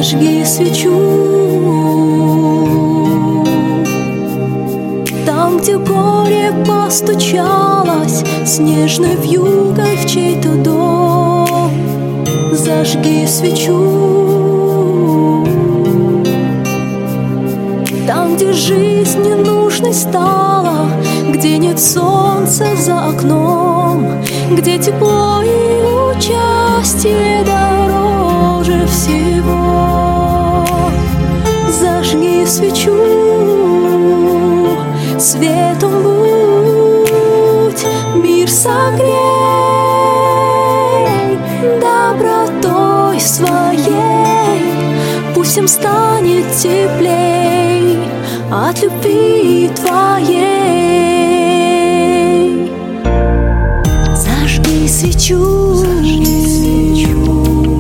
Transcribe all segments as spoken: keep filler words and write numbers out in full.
Зажги свечу там, где горе постучалось снежной вьюгой в чей-то дом. Зажги свечу там, где жизнь ненужной стала, где нет солнца за окном, где тепло и участие дороже всего. Зажги свечу, светом будь, мир согрей, добротой своей пусть всем станет теплей от любви твоей. Зажги свечу, зажги свечу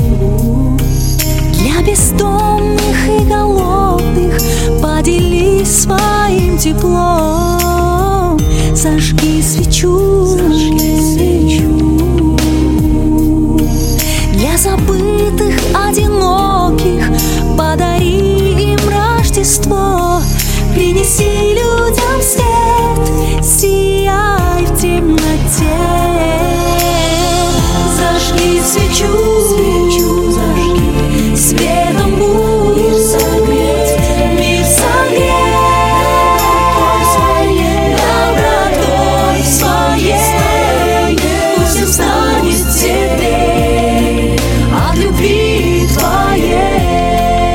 для бездомных и голодных, поделись своим теплом. Зажги свечу, зажги свечу для забытых, одиноких, подари им Рождество. Принеси людям свет, сияй в темноте. Зажги свечу, свечу зажги, светом будь, мир согреть, мир согреть, добротой своей пусть всем станет теплей от любви твоей.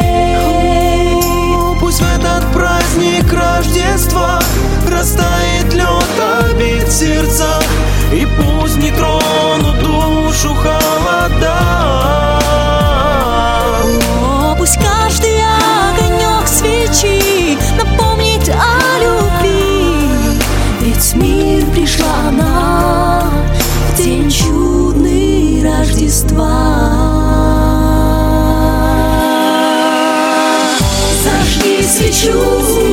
Пусть в этот праздник Рождества растает лед обид сердца, и пусть не тронут душу холода. О, пусть каждый огонек свечи напомнит о любви, ведь в мир пришла она в день чудный Рождества. Зажги свечу,